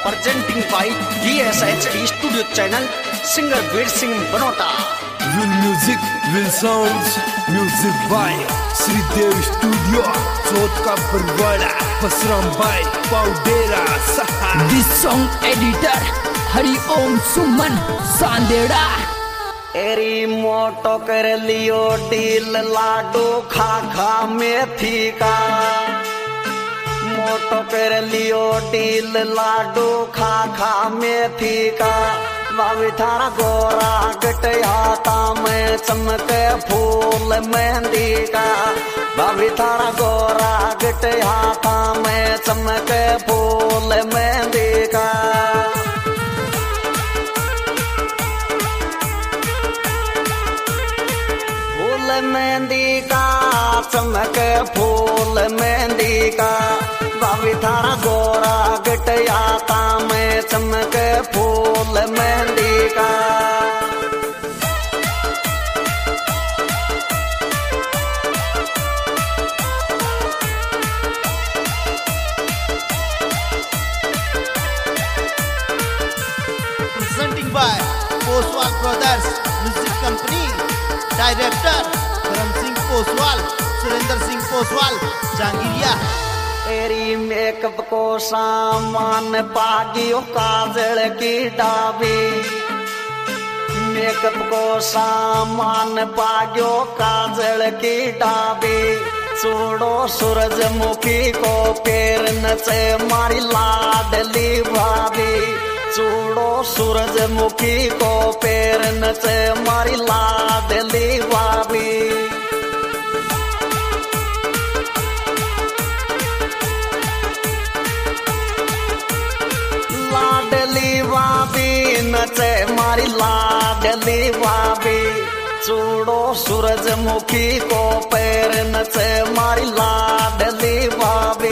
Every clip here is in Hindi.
presenting by DSHD Studio Channel, singer Veer Singh Banota. Will music, will sounds, music by Sridev Studio, Chotka Parwada, Pasram by Paudera Saha. This song editor Hari Om Suman Sandera. एरी मोटो कर लियो डील लाडो खा खा मेथी का, मोटो कर लियो डील लाडो खा खा मेथी का। बाबी थारा गोरा गटयाता में चमके फूल मेहंदी का, बाबी थारा गोरा गटयाता में चमके फूल मेहंदी का। मेहंदी का चमके फूल मेहंदी का, बाबी थारा गोरा गटयाता में चमके फूल मेहंदी का। Presenting by Poswal Brothers Music Company, Director धर्म सिंह पोसवाल, सुरेंद्र सिंह पोसवाल, जहांगीरिया। तेरी मेकअप को सामान पागियो काजल की डाबी, मेकअप को सामान पागियो काजल की डाबी। छोड़ो सूरजमुखी को पैर नचे मारी लाडली भाभी, छोड़ो सूरजमुखी को पैर नचे मारी लाडली भाभी। लाडली भाभी नचे मारी लाडली भाभी, छोड़ो सूरजमुखी को पैर नचे मारी लाडली भाभी।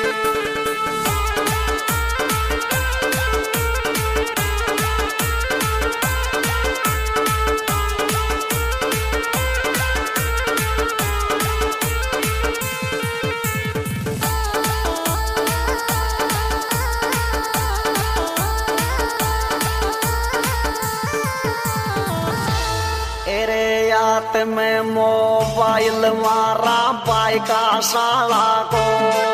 हाथ में मोबाइल मारा बाइका साला को,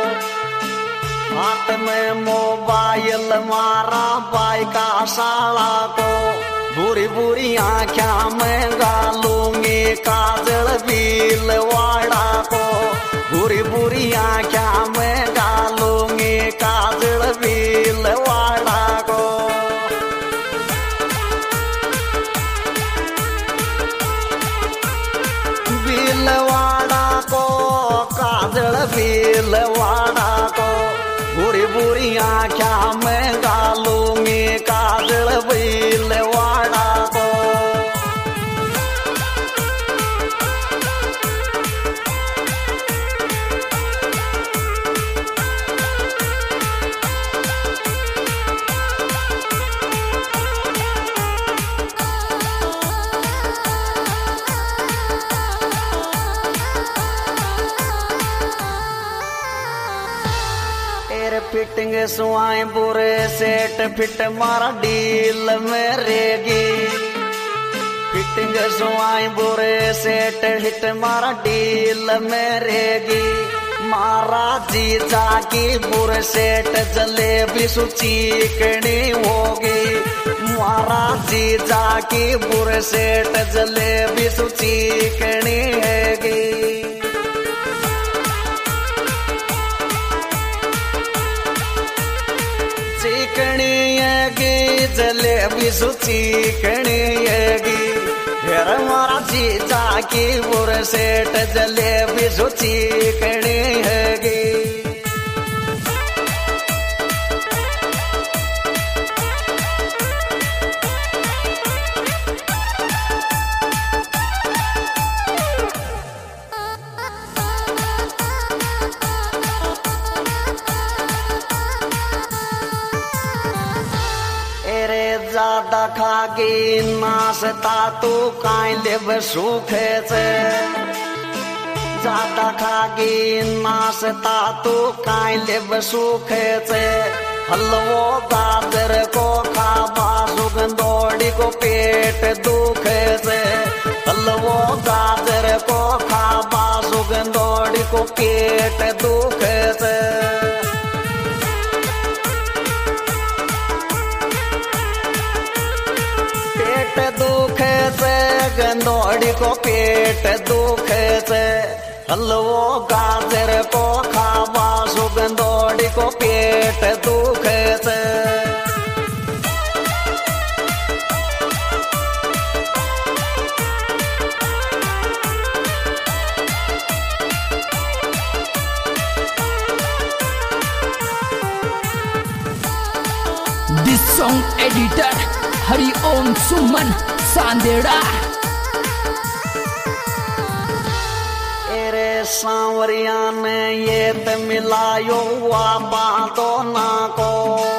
हाथ में मोबाइल मारा बाइका साला को। बुरी बुरी आँखों में गालूंगी काजल बील वाड़ा को, बुरी बुरी आँखों में गालूंगी काजल बील वाड़ा को। बीलवाड़ा को काजल बीलवाड़ा को, बुरी बुरी आँखों में गालूंगी काजल बीलवाड़ा को। फिटिंग सुआई बुरे सेट फिट मारा डील में रेगी, फिटिंग सुआई बुरे सेट हिट मारा डील में रेगी। मारा जीजा की बुरे सेट जलेबी सुचीकनी होगी, मारा जीजा की बुरे सेट जलेबी सुचीकनी हैगी। जलेबी सुचीकनी हैगी, फिर मारा जीजा की बुरे सेट जलेबी सुचीकनी हैगी। ज्यादा खागी नासता तू काई लेब सूखे से, ज्यादा खागी नासता तू काई लेब सूखे से। हलवो गाजर को खावा सुगंधोड़ी को पेट दुखे से। हलवो गाजर को खावा सुगंधोड़ी को पेट दुखे से। पेट दुखे से गंधोड़ी को पेट दुखे से। हलवो गाजर को खावा सुगंधोड़ी को पेट दुखे से। This song editor Hari Om Suman Sandera. सांवरिया ने ये त मिलायो वापा दोना को।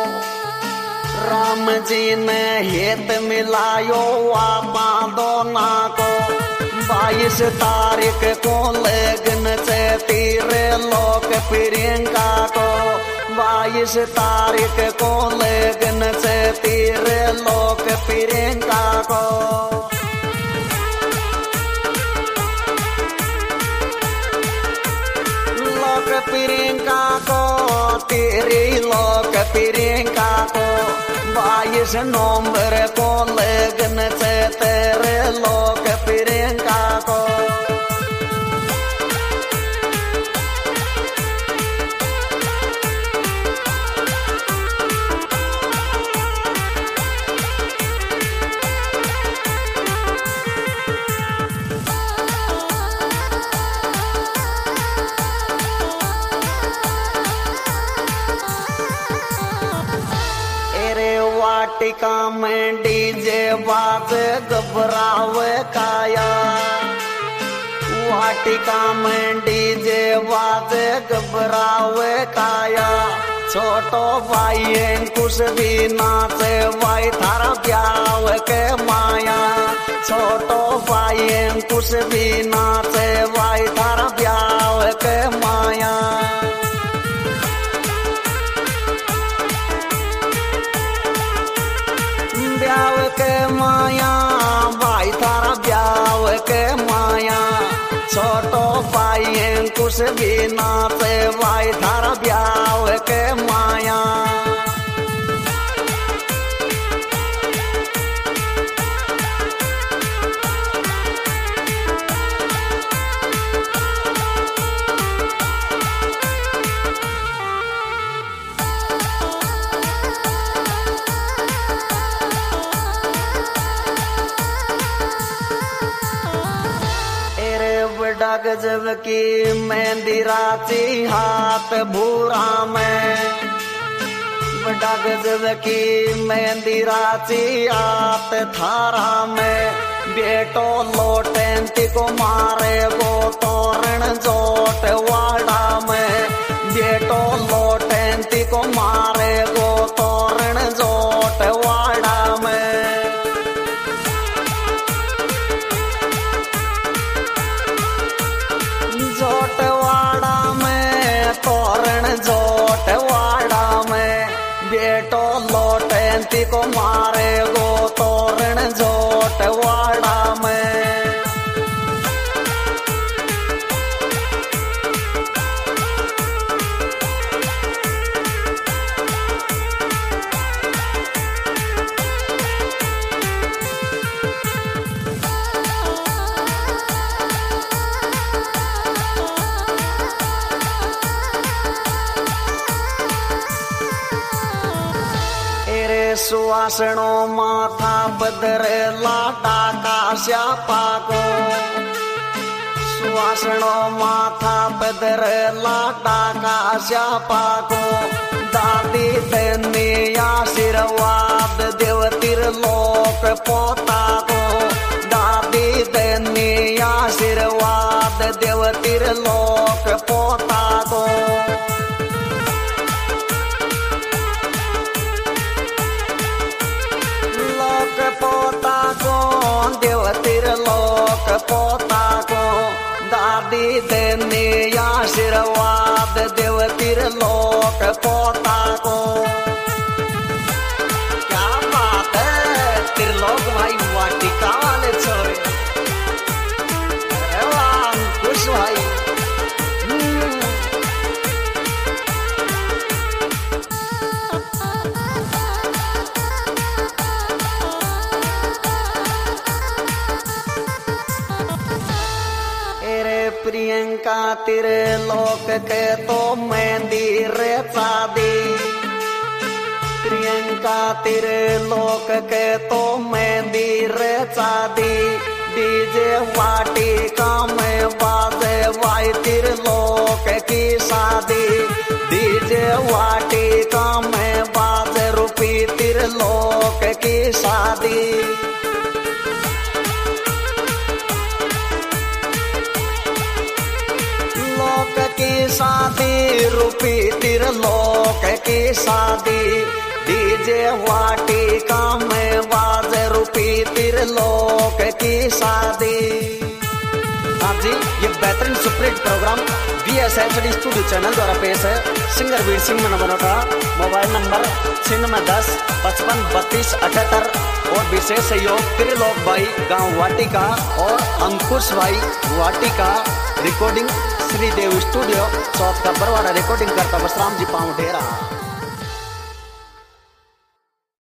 राम जी ने ये त मिलायो वापा दोना को। 22 तारीख को लगन से तीरे लोक प्रियंका को। 22 तारीख को लगन से तीरे लोक प्रियंका को। प्रियंका को तेरी लोक प्रियंका को। 22 नवंबर को लगन से तेरे लोक प्रियंका को। वाटिका में डीजे बाज घबरावे काया। वाटिका में डीजे बाज घबरावे काया। छोटो भाई कुछ भी नाचे भाई थारा ब्याह के माया। छोटो भाई कुछ भी नाचे भाई थारा ब्याह के माया। ब्याह के माया भाई थारा ब्याह के माया। छोटो भाई कुछ भी नाचे भाई थारा ब्याह के माया। गजब की मेहंदी राची हाथ भूरा में। बड़ा गजब की मेहंदी राची हाथ थारा में। बेटो लोटेंती को मारे वो तोरण जोट वाड़ा में। बेटो लोटेंती को मारे वो तोरण जोट वाड़ा में। जोटवाड़ा में तोरण जोटवाड़ा में। बेटो लोटेंती को मारे गो तोरण जोटवाड़ा में। सुवासणो माथा बदरे लाटा का श्यापा को। सुवासणो माथा बदरे लाटा का श्यापा को। दादी देनी आशीर्वाद देवतिर लोक पोता को। दादी देनी आशीर्वाद देवतिर लोक पोता को। पोता को देवतिर लोक पोता को। दादी देनी आशीर्वाद देवतिर लोक पोता को। तेरे लोक के तो मेहंदी रे शादी, प्रियंका तेरे लोक के तो मेहंदी रे शादी, डीजे वाटिका में बाजे वाई तेरे लोक की शादी, डीजे वाटिका में बाजे रूपी तेरे लोक की शादी। लोक की शादी रूपी तेरे लोक की शादी, डीजे वाटिका में बाजे रूपी तेरे लोक की शादी। हाँ जी, ये बेहतरीन superhit programme VSHD studio channel द्वारा पेश है। Singer Veer Singh Manobanota, mobile number 9610 55 32 78 और विशेष सहयोग त्रिलोक भाई गांव वाटिका और अंकुश भाई Vatika. Recording Shridev studio Chauth Ka Barwara, recording करता बसराम जी पाँव ढेरा।